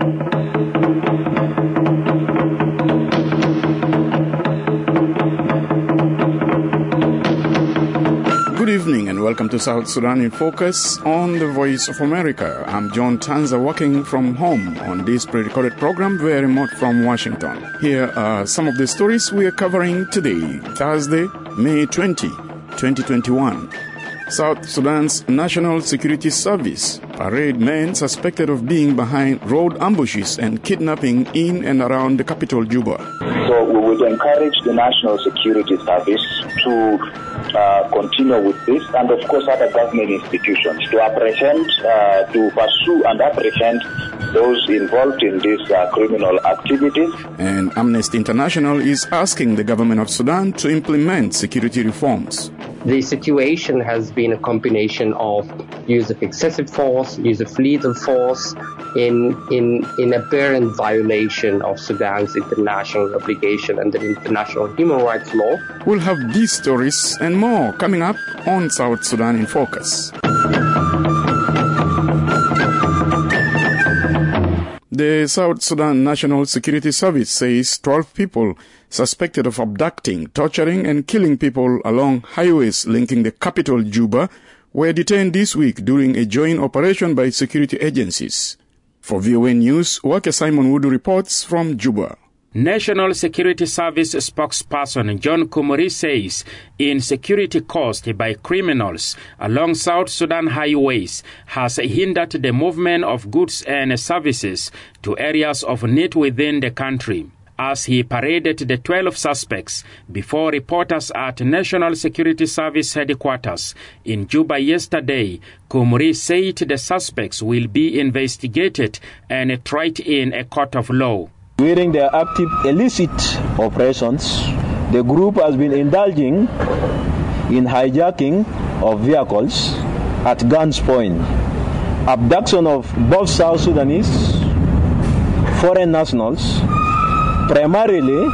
Good evening and welcome to South Sudan in Focus on the Voice of America. I'm John Tanza, working from home on this pre-recorded program very remote from Washington. Here are some of the stories we are covering today, Thursday, May 20, 2021. South Sudan's National Security Service parade men suspected of being behind road ambushes and kidnapping in and around the capital, Juba. So we would encourage the National Security Service to continue with this, and of course other government institutions to apprehend, to pursue and apprehend those involved in these criminal activities. And Amnesty International is asking the government of Sudan to implement security reforms. The situation has been a combination of use of excessive force, use of lethal force in aberrant violation of Sudan's international obligation and the international human rights law. We'll have these stories and more coming up on South Sudan in Focus. The South Sudan National Security Service says 12 people suspected of abducting, torturing, and killing people along highways linking the capital, Juba, were detained this week during a joint operation by security agencies. For VOA News, Worker Simon Wood reports from Juba. National Security Service spokesperson John Kumuri says insecurity caused by criminals along South Sudan highways has hindered the movement of goods and services to areas of need within the country. As he paraded the 12 suspects before reporters at National Security Service headquarters in Juba yesterday, Kumuri said the suspects will be investigated and tried in a court of law. During their active illicit operations, the group has been indulging in hijacking of vehicles at gunpoint, abduction of both South Sudanese, foreign nationals, primarily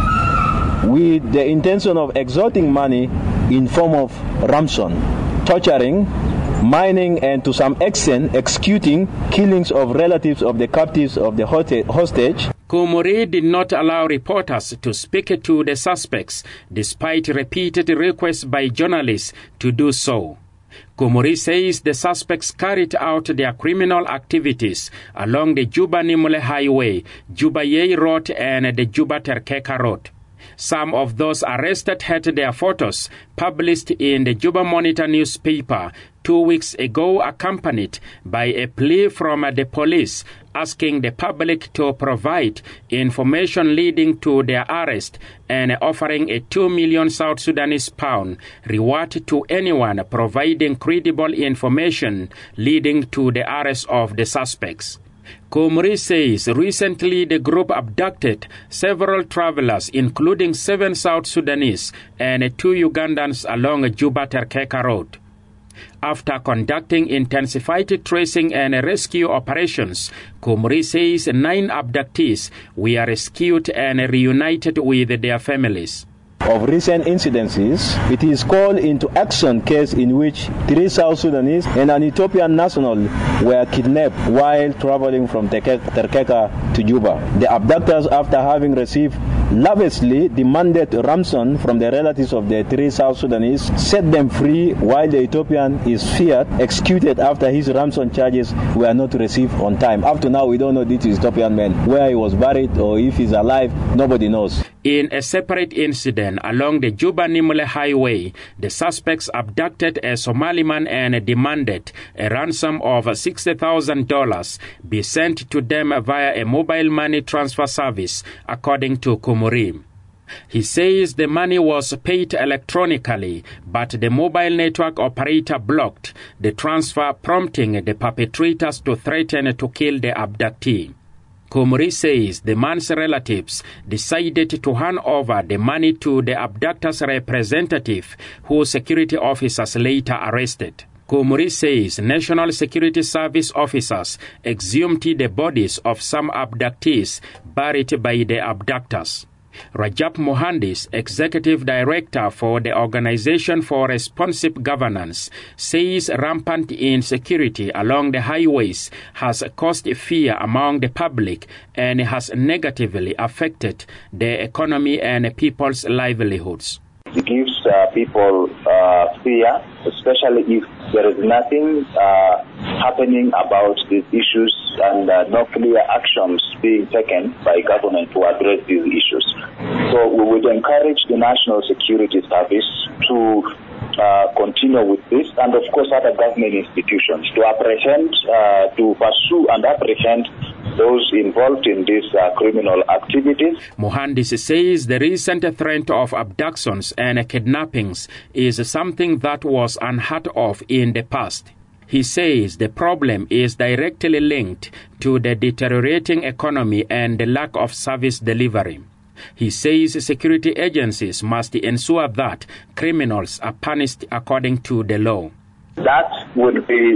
with the intention of extorting money in form of ransom, torturing, mining, and to some extent executing killings of relatives of the captives of the hostage. Kumuri did not allow reporters to speak to the suspects despite repeated requests by journalists to do so. Kumuri says the suspects carried out their criminal activities along the Juba-Nimule Highway, Juba-Yei Road, and the Juba-Terkeka Road. Some of those arrested had their photos published in the Juba Monitor newspaper 2 weeks ago, accompanied by a plea from the police asking the public to provide information leading to their arrest and offering a 2 million South Sudanese pound reward to anyone providing credible information leading to the arrest of the suspects. Kumuri says recently the group abducted several travelers, including 7 South Sudanese and 2 Ugandans along Juba-Terkeka Road. After conducting intensified tracing and rescue operations, Kumuri says 9 abductees were rescued and reunited with their families. Of recent incidences, it is called into action case in which 3 South Sudanese and an Ethiopian national were kidnapped while traveling from Terkeka to Juba. The abductors, after having received lavishly demanded ransom from the relatives of the 3 South Sudanese, set them free while the Ethiopian is feared executed after his ransom charges were not received on time. Up to now, we don't know this Ethiopian man, where he was buried or if he's alive, nobody knows. In a separate incident along the Juba-Nimule Highway, the suspects abducted a Somali man and demanded a ransom of $60,000 be sent to them via a mobile money transfer service, according to Kumuri. He says the money was paid electronically, but the mobile network operator blocked the transfer, prompting the perpetrators to threaten to kill the abductee. Kumuri says the man's relatives decided to hand over the money to the abductor's representative, who security officers later arrested. Kumuri says National Security Service officers exhumed the bodies of some abductees buried by the abductors. Rajab Mohandis, Executive Director for the Organization for Responsive Governance, says rampant insecurity along the highways has caused fear among the public and has negatively affected the economy and people's livelihoods. It gives people fear, especially if there is nothing happening about these issues and no clear actions being taken by government to address these issues. So we would encourage the National Security Service to continue with this, and of course other government institutions to apprehend, to pursue and apprehend those involved in these criminal activities. Mohandis says the recent threat of abductions and kidnappings is something that was unheard of in the past. He says the problem is directly linked to the deteriorating economy and the lack of service delivery. He says security agencies must ensure that criminals are punished according to the law. That would be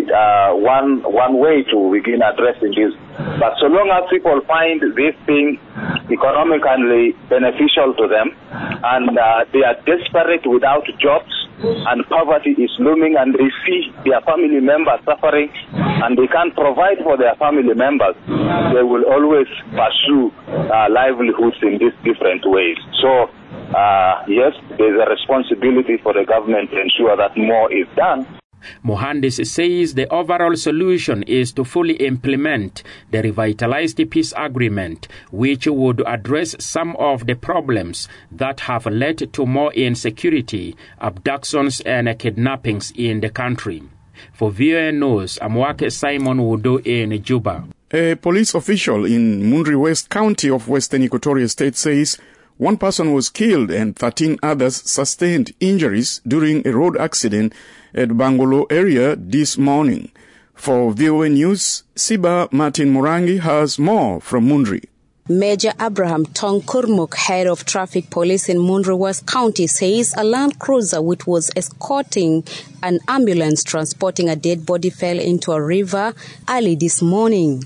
one way to begin addressing this. But so long as people find this thing economically beneficial to them and they are desperate without jobs and poverty is looming and they see their family members suffering and they can't provide for their family members, they will always pursue livelihoods in these different ways. So, yes, there's a responsibility for the government to ensure that more is done. Mohandis says the overall solution is to fully implement the revitalized peace agreement, which would address some of the problems that have led to more insecurity, abductions and kidnappings in the country. For VOA News, Amwake Simon Wudo in Juba. A police official in Mundri West County of Western Equatoria State says one person was killed and 13 others sustained injuries during a road accident at Bangolo area this morning. For VOA News, Siba Martin Morangi has more from Mundri. Major Abraham Tong Kurmuk, head of traffic police in Mundri West County, says a Land Cruiser which was escorting an ambulance transporting a dead body fell into a river early this morning.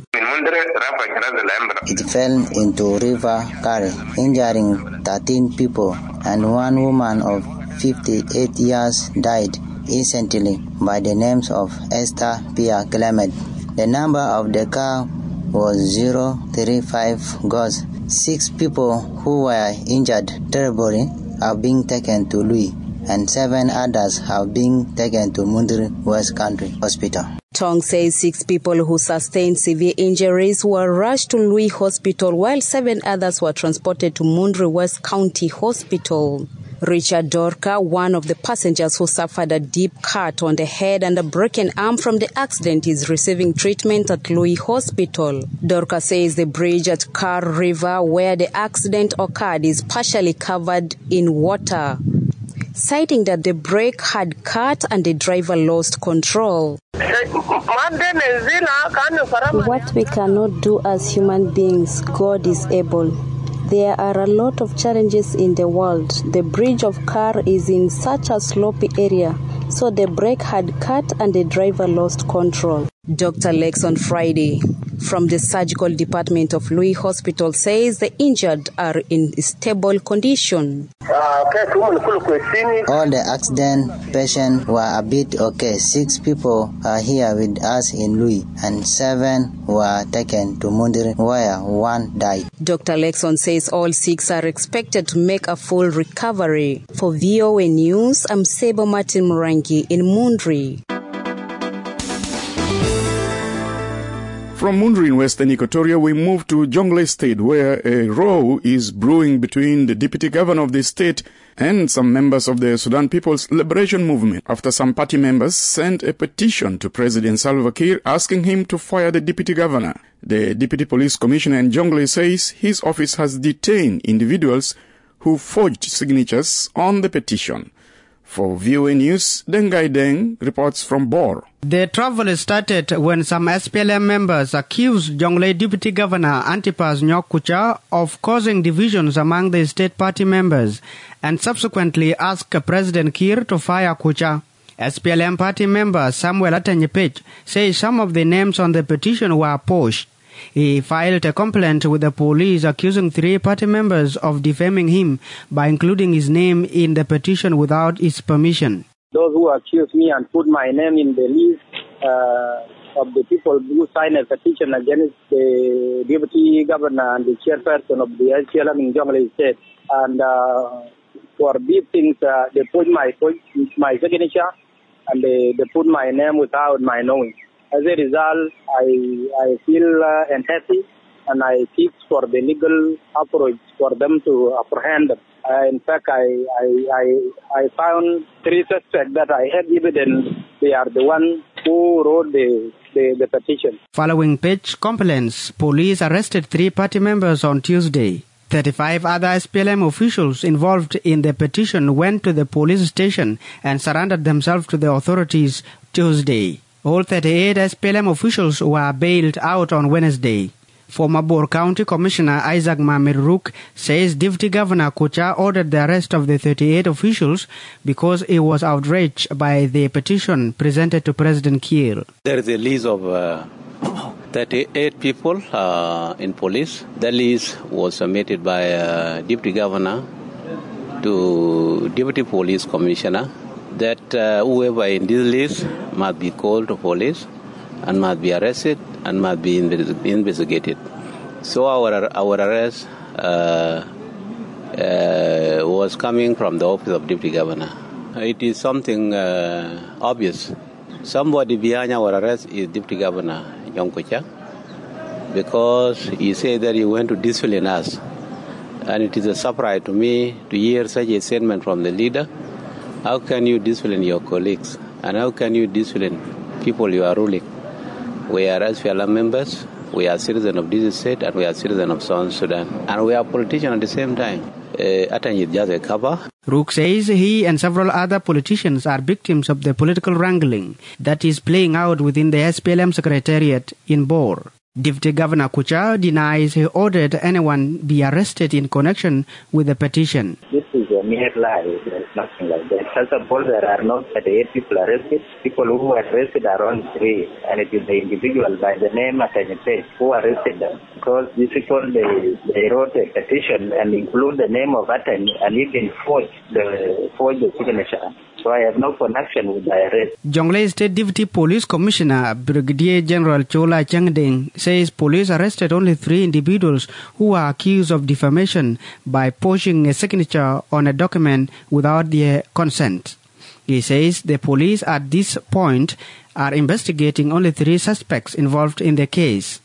It fell into River Kari, injuring 13 people, and one woman of 58 years died instantly by the names of Esther Pia Clement. The number of the car was 035 Ghosts. 6 people who were injured terribly are being taken to Lui, and 7 others have been taken to Mundri West Country Hospital. Tong says 6 people who sustained severe injuries were rushed to Lui Hospital, while 7 others were transported to Mundri West County Hospital. Richard Dorka, one of the passengers who suffered a deep cut on the head and a broken arm from the accident, is receiving treatment at Lui Hospital. Dorka says the bridge at Kar River where the accident occurred is partially covered in water, citing that the brake had cut and the driver lost control. What we cannot do as human beings, God is able. There are a lot of challenges in the world. The bridge of Kar is in such a slopey area, so the brake had cut and the driver lost control. Dr. Lex on Friday from the surgical department of Lui Hospital says the injured are in stable condition. All the accident patients were a bit okay. 6 people are here with us in Lui, and 7 were taken to Mundri where 1 died. Dr. Lexon says all 6 are expected to make a full recovery. For VOA News, I'm Sebo Martin Morangi in Mundri. From Mundri in Western Equatoria, we move to Jonglei State, where a row is brewing between the deputy governor of the state and some members of the Sudan People's Liberation Movement after some party members sent a petition to President Salva Kiir asking him to fire the deputy governor. The deputy police commissioner in Jonglei says his office has detained individuals who forged signatures on the petition. For VOA News, Dengai Deng reports from Bor. The trouble started when some SPLM members accused Jonglei Deputy Governor Antipas Nyok Kucha of causing divisions among the state party members and subsequently asked President Kiir to fire Kucha. SPLM party member Samuel Atanyepech says some of the names on the petition were posh. He filed a complaint with the police accusing 3 party members of defaming him by including his name in the petition without his permission. Those who accuse me and put my name in the list of the people who signed a petition against the deputy governor and the chairperson of the SPLM in Jonglei State. And for these things, they put my signature and they put my name without my knowing. As a result, I feel unhappy and I seek for the legal approach for them to apprehend them. In fact, I found 3 suspects that I have evidence they are the one who wrote the petition. Following Page complaints, police arrested 3 party members on Tuesday. 35 other SPLM officials involved in the petition went to the police station and surrendered themselves to the authorities Tuesday. All 38 SPLM officials were bailed out on Wednesday. Former Bor County Commissioner Isaac Mamiruk says Deputy Governor Kucha ordered the arrest of the 38 officials because he was outraged by the petition presented to President Kiir. There is a list of 38 people in police. The list was submitted by Deputy Governor to Deputy Police Commissioner that whoever in this list must be called to police and must be arrested and must be investigated. So our arrest was coming from the office of Deputy Governor. It is something obvious. Somebody behind our arrest is Deputy Governor Nyong Kucha, because he said that he went to discipline us. And it is a surprise to me to hear such a statement from the leader. How can you discipline your colleagues? And how can you discipline people you are ruling? We are SPLM members, we are citizens of this state, and we are citizens of South Sudan. And we are politicians at the same time. Atany is just a cover. Rook says he and several other politicians are victims of the political wrangling that is playing out within the SPLM Secretariat in Bor. Deputy Governor Kucha denies he ordered anyone be arrested in connection with the petition. This is a mere lie. There is nothing like that. First of all, there are not 38 people arrested. People who were arrested are only 3, and it is the individual by the name Atany Page who arrested them. Because these people, they wrote a petition and include the name of Atany and even forged the signature. So I have no connection with the arrest. Jonglei State Deputy Police Commissioner Brigadier General Chola Chengdeng says police arrested only 3 individuals who were accused of defamation by forging a signature on a document without their consent. He says the police at this point are investigating only 3 suspects involved in the case.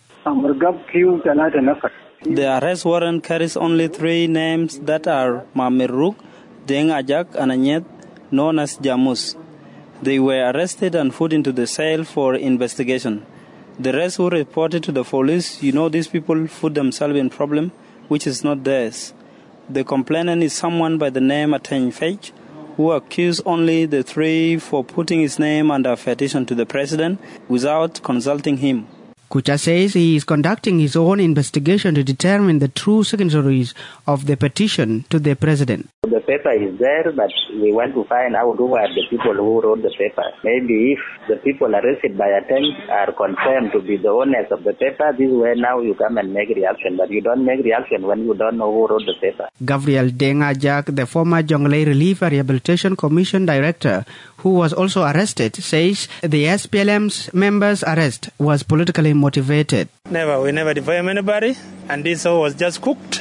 The arrest warrant carries only 3 names that are Mamiruk, Deng Ajak, and Anyet, known as Jamus. They were arrested and put into the cell for investigation. The rest who reported to the police, these people put themselves in problem, which is not theirs. The complainant is someone by the name Atany Page, who accused only the 3 for putting his name under a petition to the president without consulting him. Kucha says he is conducting his own investigation to determine the true signatories of the petition to the president. The paper is there, but we want to find out who are the people who wrote the paper. Maybe if the people arrested by Atany are confirmed to be the owners of the paper, this is where now you come and make reaction. But you don't make reaction when you don't know who wrote the paper. Gabriel Deng Ajak, the former Jonglei Relief and Rehabilitation Commission director, who was also arrested, says the SPLM's members' arrest was politically motivated. We never defame anybody, and this was just cooked.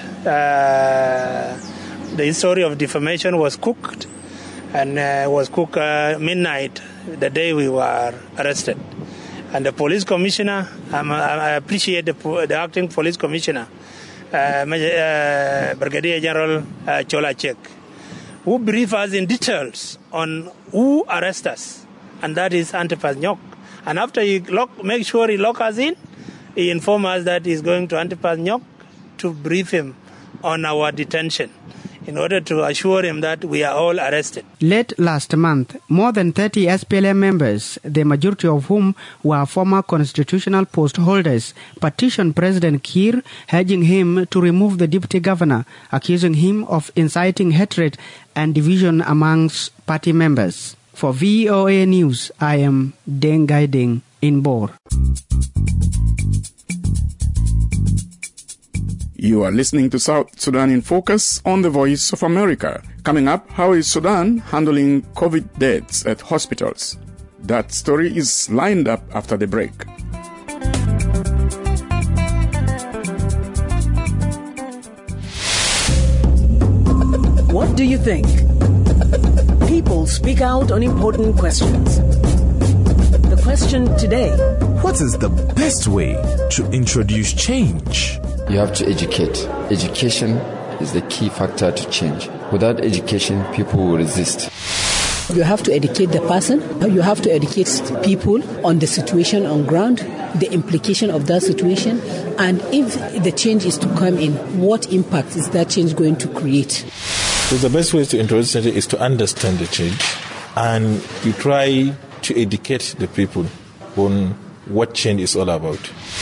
The story of defamation was cooked, and was cooked midnight, the day we were arrested. And the police commissioner, I appreciate the acting police commissioner, Brigadier General Chola Chek, who briefed us in details on who arrested us, and that is Antipas Nyok. And after he make sure he lock us in, he informed us that he's going to Antipas Nyok to brief him on our detention, in order to assure him that we are all arrested. Late last month, more than 30 SPLM members, the majority of whom were former constitutional post holders, petitioned President Kiir, urging him to remove the deputy governor, accusing him of inciting hatred and division amongst party members. For VOA News, I am Deng Gai Deng in Bor. You are listening to South Sudan in Focus on the Voice of America. Coming up, how is Sudan handling COVID deaths at hospitals? That story is lined up after the break. What do you think? People speak out on important questions. The question today: what is the best way to introduce change? You have to educate. Education is the key factor to change. Without education, people will resist. You have to educate the person. You have to educate people on the situation on ground, the implication of that situation, and if the change is to come in, what impact is that change going to create? So the best way to introduce change is to understand the change, and you try to educate the people on what change is all about.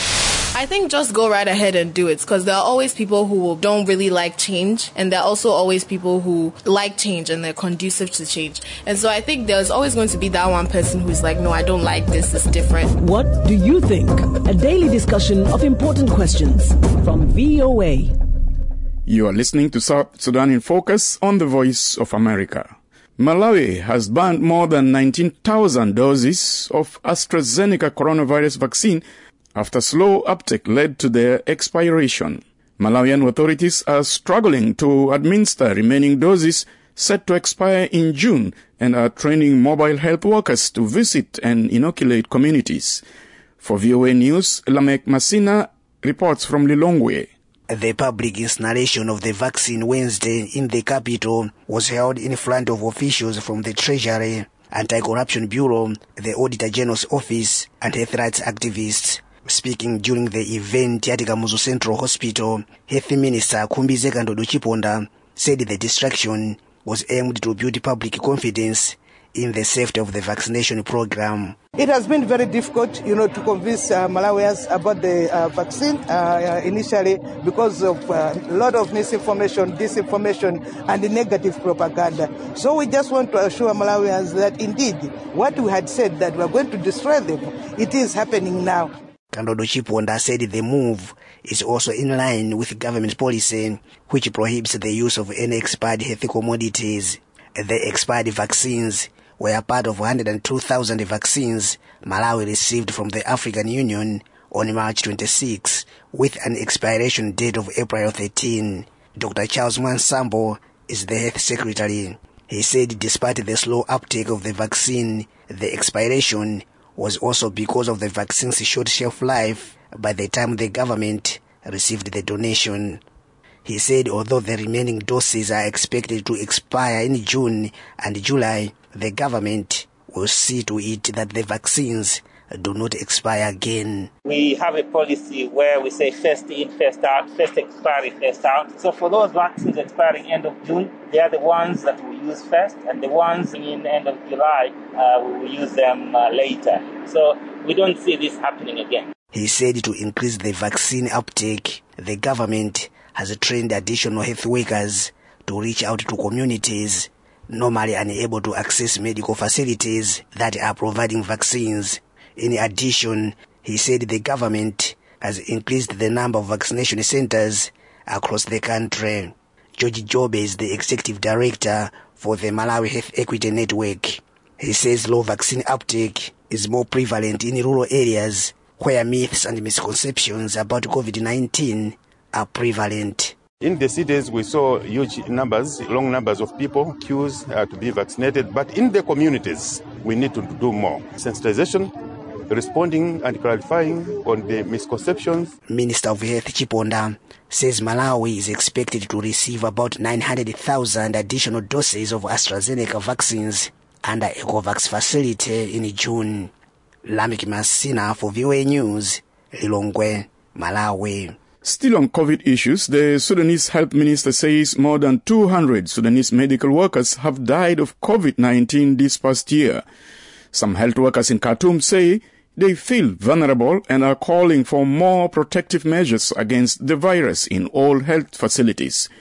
I think just go right ahead and do it, because there are always people who don't really like change, and there are also always people who like change and they're conducive to change. And so I think there's always going to be that one person who's like, no, I don't like this, it's different. What do you think? A daily discussion of important questions from VOA. You are listening to South Sudan in Focus on the Voice of America. Malawi has banned more than 19,000 doses of AstraZeneca coronavirus vaccine after slow uptake led to their expiration. Malawian authorities are struggling to administer remaining doses set to expire in June and are training mobile health workers to visit and inoculate communities. For VOA News, Lamek Masina reports from Lilongwe. The public installation of the vaccine Wednesday in the capital was held in front of officials from the Treasury, Anti-Corruption Bureau, the Auditor General's Office, and health rights activists. Speaking during the event at Kamuzu Central Hospital, Health Minister Khumbize Kandodo Chiponda said the distraction was aimed to build public confidence in the safety of the vaccination program. It has been very difficult, to convince Malawians about the vaccine initially because of a lot of misinformation, disinformation, and the negative propaganda. So we just want to assure Malawians that indeed what we had said that we are going to destroy them, it is happening now. Kandodo Chiponda said the move is also in line with government policy, which prohibits the use of any expired health commodities. The expired vaccines were part of 102,000 vaccines Malawi received from the African Union on March 26, with an expiration date of April 13. Dr. Charles Mwansambo is the health secretary. He said despite the slow uptake of the vaccine, the expiration was also because of the vaccine's short shelf life by the time the government received the donation. He said although the remaining doses are expected to expire in June and July, the government will see to it that the vaccines do not expire again. We have a policy where we say first in, first out, first expiry, first out. So for those vaccines expiring end of June, they are the ones that we use first, and the ones in end of July, we will use them later. So we don't see this happening again. He said to increase the vaccine uptake, the government has trained additional health workers to reach out to communities normally unable to access medical facilities that are providing vaccines. In addition, he said the government has increased the number of vaccination centers across the country. George Jobe is the executive director for the Malawi Health Equity Network. He says low vaccine uptake is more prevalent in rural areas where myths and misconceptions about COVID-19 are prevalent. In the cities, we saw huge numbers, long numbers of people, queues to be vaccinated. But in the communities, we need to do more. Sensitization, responding and clarifying on the misconceptions. Minister of Health Chiponda says Malawi is expected to receive about 900,000 additional doses of AstraZeneca vaccines under a COVAX facility in June. Lamek Masina for VOA News, Lilongwe, Malawi. Still on COVID issues, the Sudanese health minister says more than 200 Sudanese medical workers have died of COVID-19 this past year. Some health workers in Khartoum say they feel vulnerable and are calling for more protective measures against the virus in all health facilities.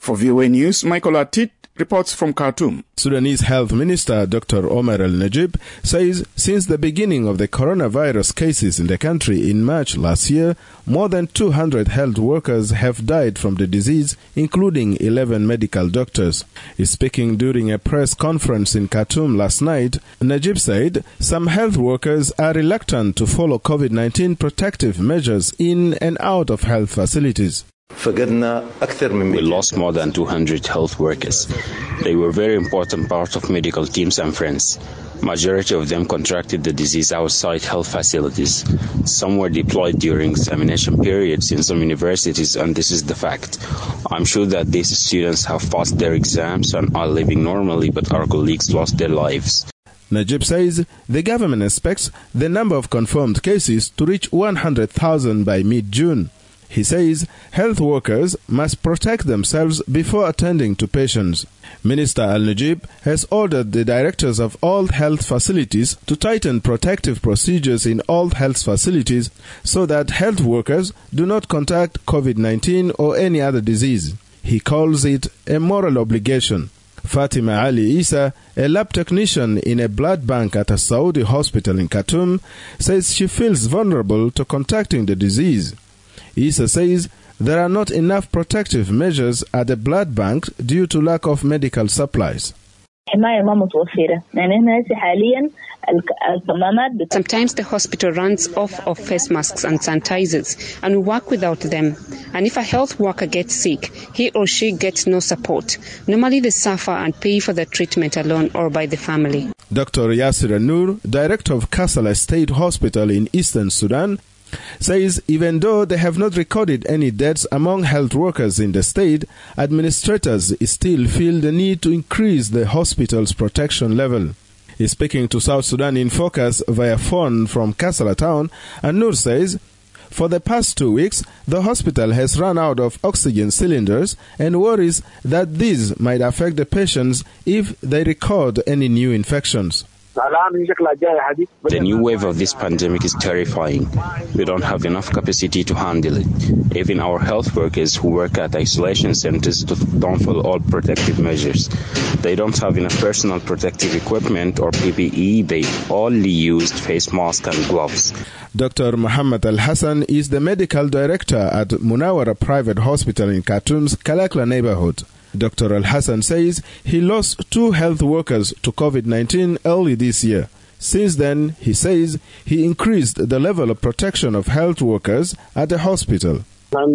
For VOA News, Michael Atit reports from Khartoum. Sudanese Health Minister Dr. Omar Al-Najib says since the beginning of the coronavirus cases in the country in March last year, more than 200 health workers have died from the disease, including 11 medical doctors. Speaking during a press conference in Khartoum last night, Najib said some health workers are reluctant to follow COVID-19 protective measures in and out of health facilities. We lost more than 200 health workers. They were a very important part of medical teams and friends. Majority of them contracted the disease outside health facilities. Some were deployed during examination periods in some universities, and this is the fact. I'm sure that these students have passed their exams and are living normally, but our colleagues lost their lives. Najib says the government expects the number of confirmed cases to reach 100,000 by mid-June. He says health workers must protect themselves before attending to patients. Minister Al-Najib has ordered the directors of all health facilities to tighten protective procedures in all health facilities so that health workers do not contract COVID-19 or any other disease. He calls it a moral obligation. Fatima Ali Isa, a lab technician in a blood bank at a Saudi hospital in Khartoum, says she feels vulnerable to contracting the disease. Isa says there are not enough protective measures at the blood bank due to lack of medical supplies. Sometimes the hospital runs off of face masks and sanitizers, and we work without them. And if a health worker gets sick, he or she gets no support. Normally they suffer and pay for the treatment alone or by the family. Dr. Yasir Nur, director of Kassala State Hospital in Eastern Sudan, says even though they have not recorded any deaths among health workers in the state, administrators still feel the need to increase the hospital's protection level. Speaking to South Sudan in Focus via phone from Kassala town, Nur says for the past 2 weeks, the hospital has run out of oxygen cylinders and worries that these might affect the patients if they record any new infections. The new wave of this pandemic is terrifying. We don't have enough capacity to handle it. Even our health workers who work at isolation centers don't follow all protective measures. They don't have enough personal protective equipment or PPE. They only used face masks and gloves. Dr. Muhammad Al-Hassan is the medical director at Munawara Private Hospital in Khartoum's Kalakla neighborhood. Dr. Al-Hassan says he lost 2 health workers to COVID-19 early this year. Since then, he says he increased the level of protection of health workers at the hospital.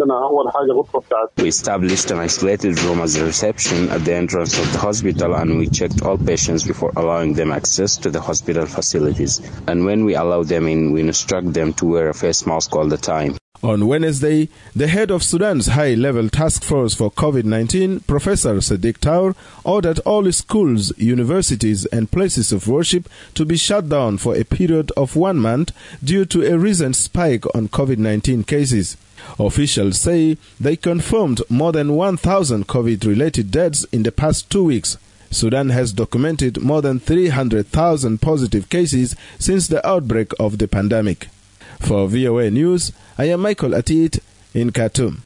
We established an isolated room as a reception at the entrance of the hospital, and we checked all patients before allowing them access to the hospital facilities. And when we allow them in, we instruct them to wear a face mask all the time. On Wednesday, the head of Sudan's high-level task force for COVID-19, Professor Sadiq Taur, ordered all schools, universities and places of worship to be shut down for a period of 1 month due to a recent spike on COVID-19 cases. Officials say they confirmed more than 1,000 COVID-related deaths in the past 2 weeks. Sudan has documented more than 300,000 positive cases since the outbreak of the pandemic. For VOA News, I am Michael Atit in Khartoum.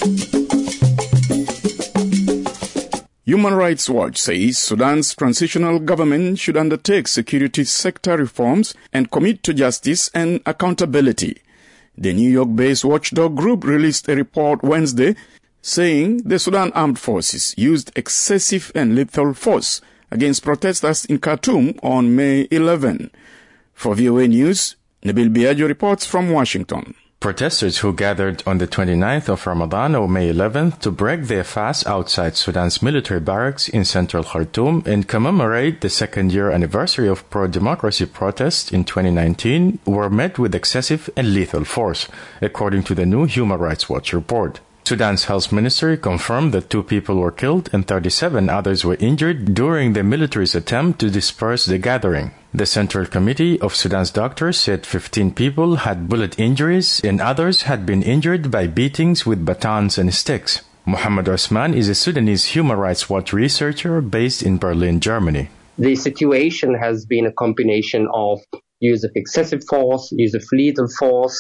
Human Rights Watch says Sudan's transitional government should undertake security sector reforms and commit to justice and accountability. The New York-based watchdog group released a report Wednesday saying the Sudan Armed Forces used excessive and lethal force against protesters in Khartoum on May 11. For VOA News, Nabil Biagio reports from Washington. Protesters who gathered on the 29th of Ramadan or May 11th to break their fast outside Sudan's military barracks in central Khartoum and commemorate the second-year anniversary of pro-democracy protests in 2019 were met with excessive and lethal force, according to the new Human Rights Watch report. Sudan's health ministry confirmed that 2 people were killed and 37 others were injured during the military's attempt to disperse the gathering. The Central Committee of Sudan's doctors said 15 people had bullet injuries and others had been injured by beatings with batons and sticks. Mohammed Osman is a Sudanese Human Rights Watch researcher based in Berlin, Germany. The situation has been a combination of use of excessive force, use of lethal force,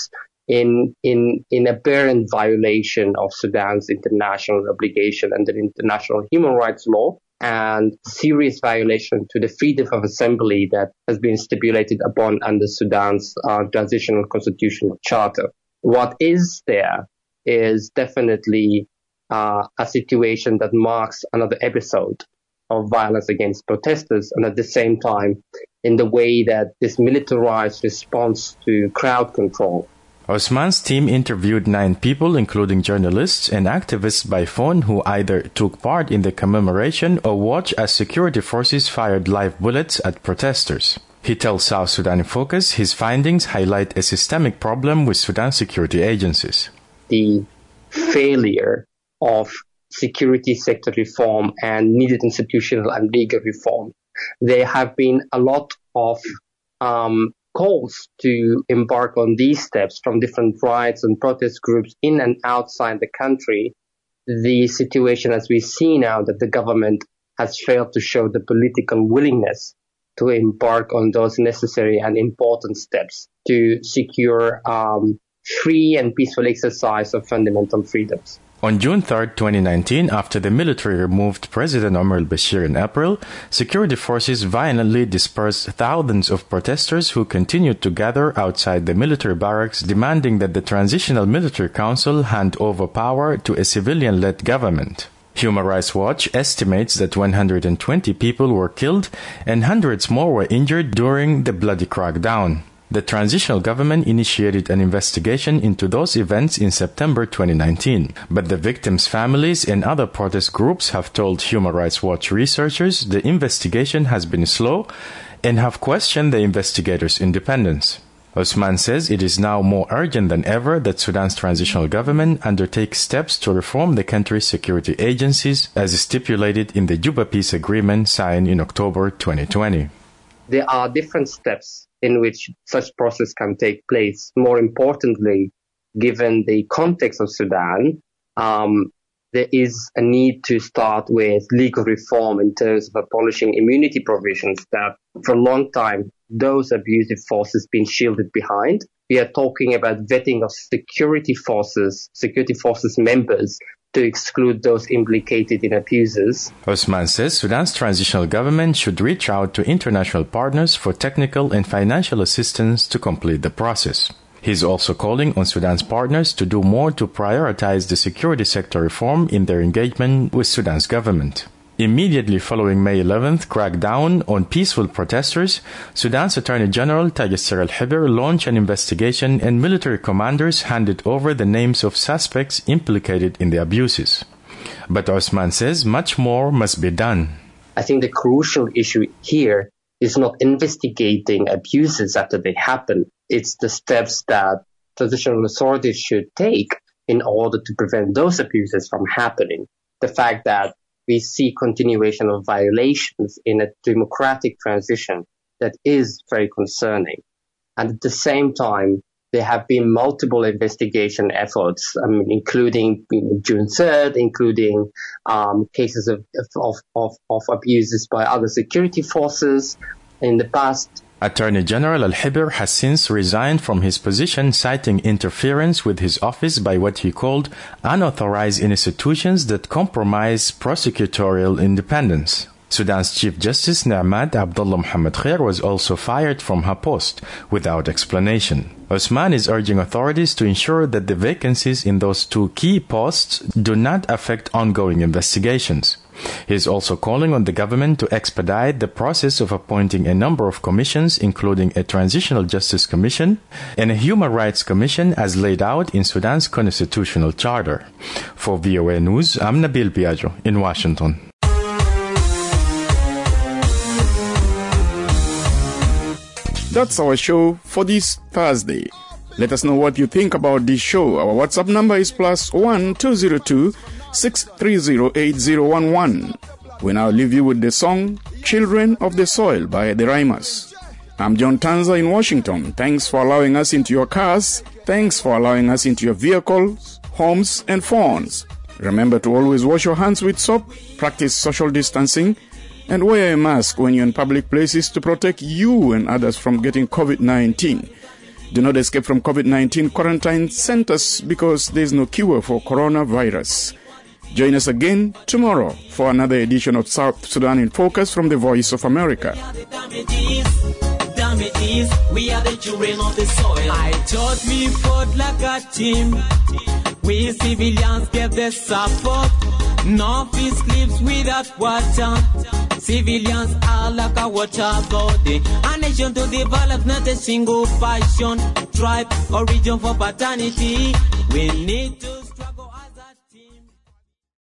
in aberrant violation of Sudan's international obligation under international human rights law and serious violation to the freedom of assembly that has been stipulated upon under Sudan's transitional constitutional charter. What is there is definitely a situation that marks another episode of violence against protesters, and at the same time in the way that this militarized response to crowd control. Osman's team interviewed 9 people, including journalists and activists, by phone who either took part in the commemoration or watched as security forces fired live bullets at protesters. He tells South Sudan in Focus his findings highlight a systemic problem with Sudan security agencies. The failure of security sector reform and needed institutional and legal reform. There have been a lot of calls to embark on these steps from different rights and protest groups in and outside the country. The situation as we see now that the government has failed to show the political willingness to embark on those necessary and important steps to secure free and peaceful exercise of fundamental freedoms. On June 3, 2019, after the military removed President Omar al-Bashir in April, security forces violently dispersed thousands of protesters who continued to gather outside the military barracks, demanding that the Transitional Military Council hand over power to a civilian-led government. Human Rights Watch estimates that 120 people were killed and hundreds more were injured during the bloody crackdown. The transitional government initiated an investigation into those events in September 2019, but the victims' families and other protest groups have told Human Rights Watch researchers the investigation has been slow and have questioned the investigators' independence. Osman says it is now more urgent than ever that Sudan's transitional government undertake steps to reform the country's security agencies as stipulated in the Juba Peace Agreement signed in October 2020. There are different steps in which such process can take place. More importantly, given the context of Sudan, there is a need to start with legal reform in terms of abolishing immunity provisions that for a long time those abusive forces been shielded behind. We are talking about vetting of security forces members to exclude those implicated in abuses. Osman says Sudan's transitional government should reach out to international partners for technical and financial assistance to complete the process. He is also calling on Sudan's partners to do more to prioritize the security sector reform in their engagement with Sudan's government. Immediately following May 11th crackdown on peaceful protesters, Sudan's Attorney General Tagesser Al-Hibir launched an investigation and military commanders handed over the names of suspects implicated in the abuses. But Osman says much more must be done. I think the crucial issue here is not investigating abuses after they happen. It's the steps that transitional authorities should take in order to prevent those abuses from happening. The fact that we see continuation of violations in a democratic transition that is very concerning. And at the same time, there have been multiple investigation efforts, including June 3rd, including cases of abuses by other security forces in the past. Attorney General Al-Hibir has since resigned from his position, citing interference with his office by what he called unauthorized institutions that compromise prosecutorial independence. Sudan's Chief Justice Na'mat Abdullah Muhammad Khair was also fired from her post without explanation. Osman is urging authorities to ensure that the vacancies in those two key posts do not affect ongoing investigations. He is also calling on the government to expedite the process of appointing a number of commissions, including a Transitional Justice Commission and a Human Rights Commission as laid out in Sudan's constitutional charter. For VOA News, I'm Nabil Biagio in Washington. That's our show for this Thursday. Let us know what you think about this show. Our WhatsApp number is +1 202 630 8011. We now leave you with the song Children of the Soil by the Rhymers. I'm John Tanza in Washington. Thanks for allowing us into your cars. Thanks for allowing us into your vehicles, homes, and phones. Remember to always wash your hands with soap, practice social distancing, and wear a mask when you're in public places to protect you and others from getting COVID-19. Do not escape from COVID-19 quarantine centers because there's no cure for coronavirus. Join us again tomorrow for another edition of South Sudan in Focus from the Voice of America. We are the children of the soil. I thought we fought like a team. We civilians gave the support. No peace lives without water. Civilians are like a water body. A nation to develop, not a single passion, tribe or region for paternity. We need to